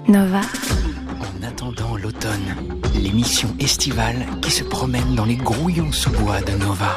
Nova. En attendant l'automne, l'émission estivale qui se promène dans les grouillons sous-bois de Nova.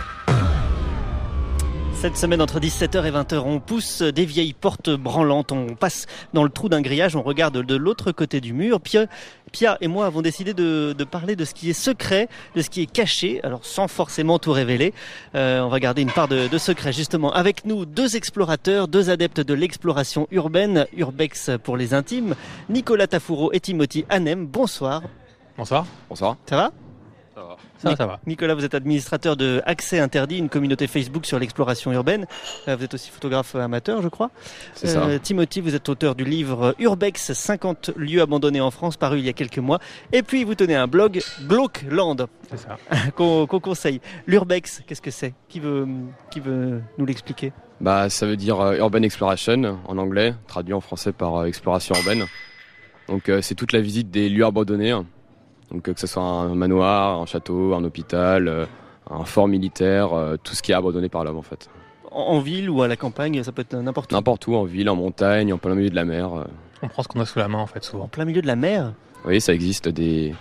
Cette semaine, entre 17h et 20h, on pousse des vieilles portes branlantes, on passe dans le trou d'un grillage, on regarde de l'autre côté du mur. Pia et moi avons décidé de parler de ce qui est secret, de ce qui est caché, alors sans forcément tout révéler. On va garder une part de secret, justement. Avec nous, deux explorateurs, deux adeptes de l'exploration urbaine, Urbex pour les intimes, Nicolas Tafouro et Timothy Hanem. Bonsoir. Bonsoir. Bonsoir. Ça va ? Ça va. Nicolas, vous êtes administrateur de Accès Interdit, une communauté Facebook sur l'exploration urbaine. Vous êtes aussi photographe amateur, je crois. C'est ça. Timothy, vous êtes auteur du livre Urbex, 50 lieux abandonnés en France, paru il y a quelques mois. Et puis, vous tenez un blog, Blockland. C'est ça. qu'on conseille. L'Urbex, qu'est-ce que c'est ? Qui veut nous l'expliquer ? Ça veut dire Urban Exploration en anglais, traduit en français par exploration urbaine. Donc c'est toute la visite des lieux abandonnés. Donc que ce soit un manoir, un château, un hôpital, un fort militaire, tout ce qui est abandonné par l'homme en fait. En ville ou à la campagne, ça peut être n'importe où. N'importe où, en ville, en montagne, en plein milieu de la mer. On prend ce qu'on a sous la main en fait souvent. En plein milieu de la mer ? Oui, ça existe des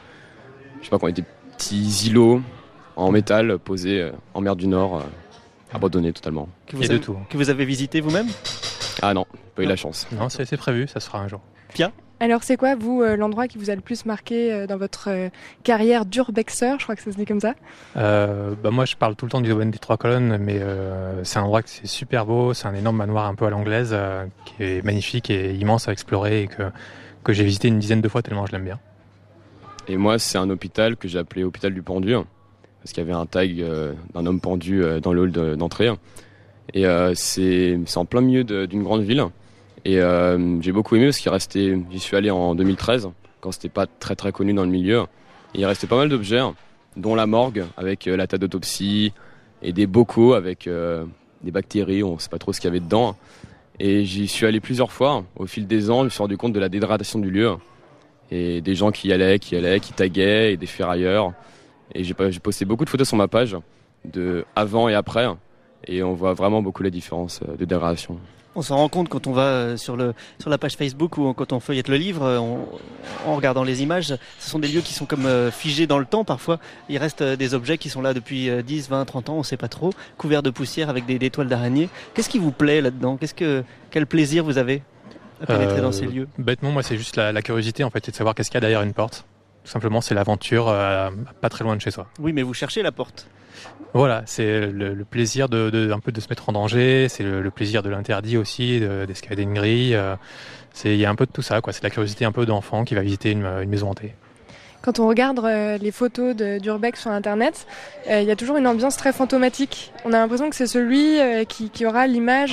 petits îlots en métal posés en mer du Nord, abandonnés totalement. Que vous avez visité vous-même ? Ah non, pas eu la chance. Non, c'est prévu, ça se fera un jour. Pia ? Alors c'est quoi, vous, l'endroit qui vous a le plus marqué dans votre carrière d'urbexeur ? Je crois que ça se dit comme ça. Moi, je parle tout le temps du domaine des Trois Colonnes, mais c'est un endroit que c'est super beau. C'est un énorme manoir un peu à l'anglaise, qui est magnifique et immense à explorer et que j'ai visité une dizaine de fois tellement je l'aime bien. Et moi, c'est un hôpital que j'ai appelé hôpital du pendu, parce qu'il y avait un tag d'un homme pendu dans le hall d'entrée. Et c'est en plein milieu d'une grande ville. Et j'ai beaucoup aimé parce j'y suis allé en 2013, quand c'était pas très très connu dans le milieu. Et il restait pas mal d'objets, dont la morgue avec la table d'autopsie et des bocaux avec des bactéries, on sait pas trop ce qu'il y avait dedans. Et j'y suis allé plusieurs fois. Au fil des ans, je me suis rendu compte de la dégradation du lieu. Et des gens qui allaient, qui taguaient, et des ferrailleurs. Et j'ai posté beaucoup de photos sur ma page, de avant et après. Et on voit vraiment beaucoup la différence de dégradation. On s'en rend compte quand on va sur la page Facebook ou quand on feuillette le livre, en regardant les images. Ce sont des lieux qui sont comme figés dans le temps parfois. Il reste des objets qui sont là depuis 10, 20, 30 ans, on ne sait pas trop, couverts de poussière avec des toiles d'araignée. Qu'est-ce qui vous plaît là-dedans ? Quel plaisir vous avez à pénétrer dans ces lieux ? Bêtement, moi, c'est juste la curiosité en fait, c'est de savoir qu'est-ce qu'il y a derrière une porte. Tout simplement, c'est l'aventure pas très loin de chez soi. Oui, mais vous cherchez la porte. Voilà, c'est le plaisir un peu de se mettre en danger, c'est le plaisir de l'interdit aussi, d'escalader une grille. Il y a un peu de tout ça, quoi. C'est la curiosité un peu d'enfant qui va visiter une maison hantée. Quand on regarde les photos d'Urbex sur Internet, il y a toujours une ambiance très fantomatique. On a l'impression que c'est celui qui aura l'image,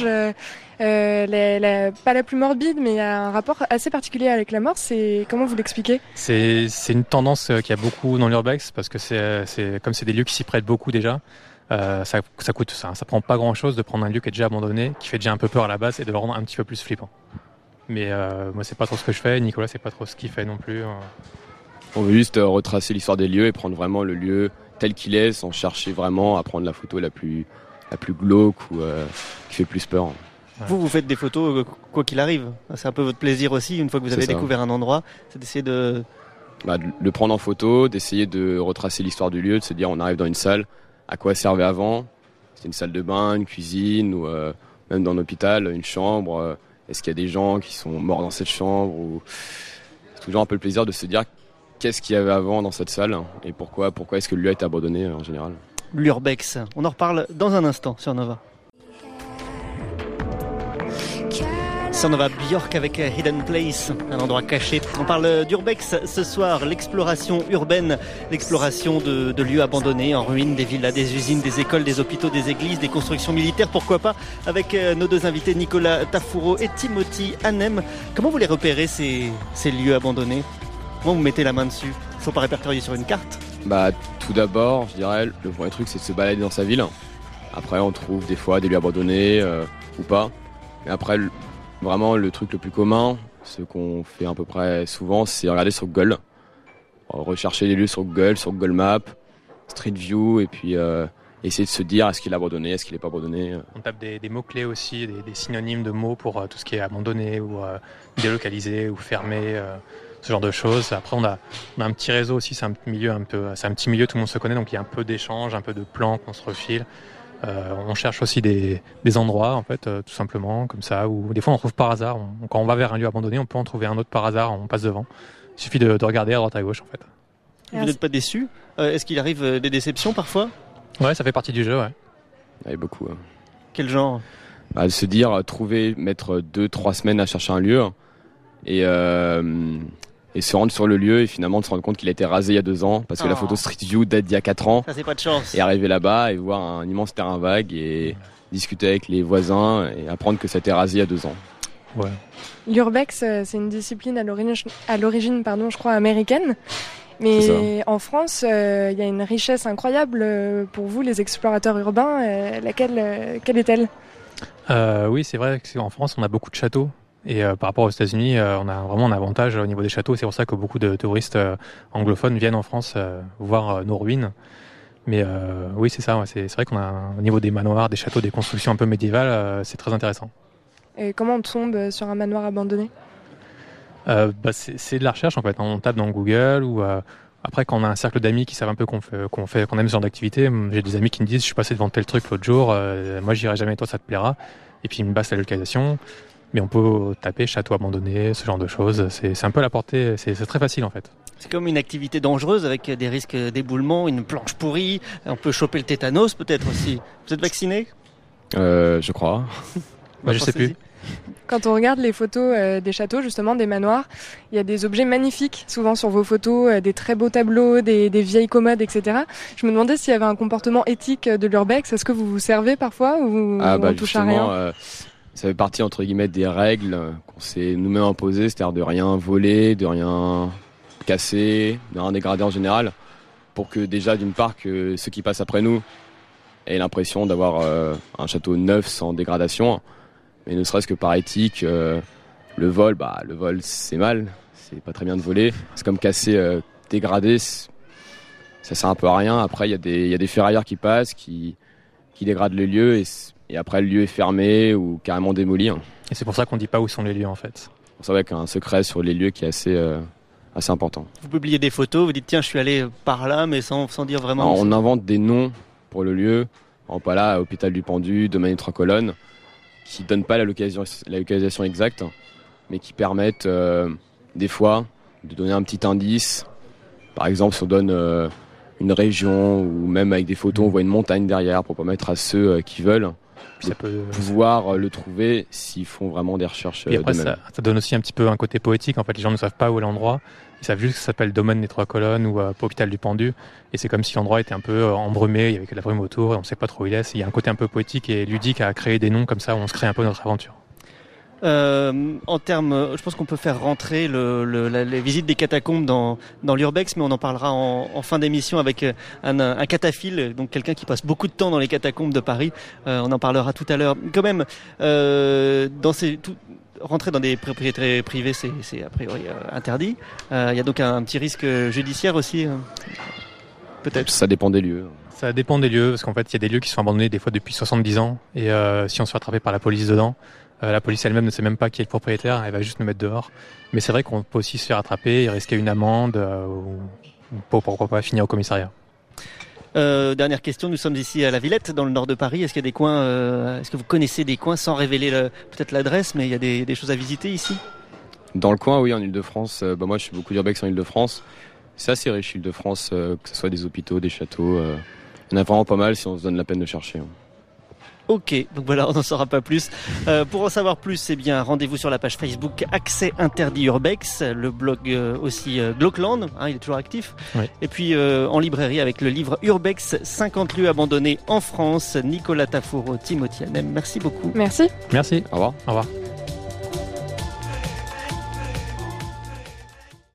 pas la plus morbide, mais il y a un rapport assez particulier avec la mort. Comment vous l'expliquez ? C'est une tendance qu'il y a beaucoup dans l'Urbex, parce que comme c'est des lieux qui s'y prêtent beaucoup déjà. Ça coûte ça prend pas grand chose de prendre un lieu qui est déjà abandonné, qui fait déjà un peu peur à la base, et de le rendre un petit peu plus flippant. Mais moi c'est pas trop ce que je fais, Nicolas c'est pas trop ce qu'il fait non plus. On veut juste retracer l'histoire des lieux et prendre vraiment le lieu tel qu'il est, sans chercher vraiment à prendre la photo la plus glauque ou qui fait plus peur. Ouais. Vous faites des photos quoi qu'il arrive. C'est un peu votre plaisir aussi, une fois que vous avez découvert un endroit, c'est d'essayer de le prendre en photo, d'essayer de retracer l'histoire du lieu, de se dire on arrive dans une salle, à quoi elle servait avant ? C'était une salle de bain, une cuisine ou même dans un hôpital, une chambre. Est-ce qu'il y a des gens qui sont morts dans cette chambre ou... C'est toujours un peu le plaisir de se dire qu'est-ce qu'il y avait avant dans cette salle et pourquoi est-ce que le lieu a été abandonné en général. L'Urbex, on en reparle dans un instant sur Nova. Sur Nova, Björk avec Hidden Place, un endroit caché. On parle d'Urbex ce soir, l'exploration urbaine, l'exploration de lieux abandonnés, en ruine, des villas, des usines, des écoles, des hôpitaux, des églises, des constructions militaires, pourquoi pas, avec nos deux invités Nicolas Tafouro et Timothy Hanem. Comment vous les repérez ces lieux abandonnés ? Comment vous mettez la main dessus ? Ils ne sont pas répertoriés sur une carte ? Tout d'abord, je dirais, le premier truc c'est de se balader dans sa ville. Après on trouve des fois des lieux abandonnés ou pas. Et après vraiment, le truc le plus commun, ce qu'on fait à peu près souvent, c'est regarder sur Google. Rechercher les lieux sur Google Maps, Street View, et puis il y essayer de se dire est-ce qu'il a abandonné, est-ce qu'il n'est pas abandonné. On tape des mots-clés aussi, des synonymes de mots pour tout ce qui est abandonné ou délocalisé ou fermé, ce genre de choses. Après, on a un petit réseau aussi, c'est un petit milieu, tout le monde se connaît, donc il y a un peu d'échanges, un peu de plans qu'on se refile. On cherche aussi des endroits, en fait, tout simplement, comme ça, où des fois on trouve par hasard. Quand on va vers un lieu abandonné, on peut en trouver un autre par hasard, on passe devant. Il suffit de regarder à droite à gauche, en fait. Vous n'êtes pas déçus ? Est-ce qu'il arrive des déceptions parfois ? Ouais, ça fait partie du jeu, ouais. Il y a beaucoup. Quel genre ? De se dire, mettre 2-3 semaines à chercher un lieu et se rendre sur le lieu et finalement de se rendre compte qu'il a été rasé il y a 2 ans parce que la photo Street View date d'il y a 4 ans. Ça, c'est pas de chance. Et arriver là-bas et voir un immense terrain vague et discuter avec les voisins et apprendre que ça a été rasé il y a 2 ans. Ouais. L'urbex, c'est une discipline à l'origine, je crois, américaine. Mais en France, il y a une richesse incroyable pour vous, les explorateurs urbains. Quelle est-elle ? Oui, c'est vrai qu'en France, on a beaucoup de châteaux. Et par rapport aux États-Unis, on a vraiment un avantage au niveau des châteaux. C'est pour ça que beaucoup de touristes anglophones viennent en France voir nos ruines. Mais oui, c'est ça. Ouais, c'est vrai qu'on a, au niveau des manoirs, des châteaux, des constructions un peu médiévales, c'est très intéressant. Et comment on tombe sur un manoir abandonné ? C'est de la recherche en fait. On tape dans Google ou après quand on a un cercle d'amis qui savent un peu qu'on aime ce genre d'activité. J'ai des amis qui me disent je suis passé devant tel truc l'autre jour, moi j'irai jamais, toi ça te plaira. Et puis ils me passent la localisation. Mais on peut taper château abandonné, ce genre de choses. C'est un peu à la portée, c'est très facile en fait. C'est comme une activité dangereuse avec des risques d'éboulement, une planche pourrie. On peut choper le tétanos peut-être aussi. Vous êtes vacciné ? Je crois. Je sais plus. Quand on regarde les photos des châteaux, justement, des manoirs, il y a des objets magnifiques, souvent sur vos photos, des très beaux tableaux, des vieilles commodes, etc. Je me demandais s'il y avait un comportement éthique de l'urbex. Est-ce que vous vous servez parfois ou on touche à rien ? Ça fait partie, entre guillemets, des règles qu'on s'est nous-mêmes imposées, c'est-à-dire de rien voler, de rien casser, de rien dégrader en général, pour que déjà, d'une part, que ceux qui passent après nous aient l'impression d'avoir un château neuf sans dégradation. Mais ne serait-ce que par éthique, le vol, c'est mal, c'est pas très bien de voler. C'est comme casser, dégrader, ça sert un peu à rien. Après, il y a des ferrailleurs qui passent, qui dégradent le lieu et après le lieu est fermé ou carrément démoli. Et c'est pour ça qu'on dit pas où sont les lieux en fait. C'est vrai qu'il y a un secret sur les lieux qui est assez important. Vous publiez des photos, vous dites tiens je suis allé par là mais sans dire vraiment. Alors, on invente des noms pour le lieu. En pas là, hôpital du Pendu, domaine des 3 colonnes, qui donnent pas la localisation exacte, mais qui permettent des fois de donner un petit indice. Par exemple, si on donne une région ou même avec des photos, on voit une montagne derrière pour permettre à ceux qui veulent pouvoir le trouver s'ils font vraiment des recherches. Et après, ça donne aussi un petit peu un côté poétique. En fait, les gens ne savent pas où est l'endroit. Ils savent juste que ça s'appelle domaine des 3 colonnes ou hôpital du Pendu. Et c'est comme si l'endroit était un peu embrumé, il y avait que de la brume autour et on ne sait pas trop où il est. Il y a un côté un peu poétique et ludique à créer des noms comme ça où on se crée un peu notre aventure. En termes, je pense qu'on peut faire rentrer les visites des catacombes dans l'urbex, mais on en parlera en fin d'émission avec un cataphile, donc quelqu'un qui passe beaucoup de temps dans les catacombes de Paris. On en parlera tout à l'heure. Quand même, rentrer dans des propriétés privées, c'est a priori interdit. Il y a donc un petit risque judiciaire aussi, peut-être. Ça dépend des lieux. Ça dépend des lieux, parce qu'en fait, il y a des lieux qui sont abandonnés des fois depuis 70 ans, et si on se fait attraper par la police dedans, la police elle-même ne sait même pas qui est le propriétaire, elle va juste nous mettre dehors. Mais c'est vrai qu'on peut aussi se faire attraper et risquer une amende, ou pourquoi pas finir au commissariat. Dernière question, nous sommes ici à la Villette, dans le nord de Paris. Est-ce qu'il y a des coins, est-ce que vous connaissez des coins sans révéler peut-être l'adresse, mais il y a des choses à visiter ici ? Dans le coin, oui, en Ile-de-France. Moi, je fais beaucoup d'urbex en Ile-de-France. C'est assez riche, Ile-de-France, que ce soit des hôpitaux, des châteaux. Il y en a vraiment pas mal si on se donne la peine de chercher. Ok, donc voilà, on n'en saura pas plus. Pour en savoir plus, eh bien, rendez-vous sur la page Facebook Accès Interdit Urbex, le blog aussi Glockland, il est toujours actif. Oui. Et puis en librairie avec le livre Urbex, 50 lieux abandonnés en France. Nicolas Tafour, Timothy Hanem, merci beaucoup. Merci. Merci. Au revoir. Au revoir.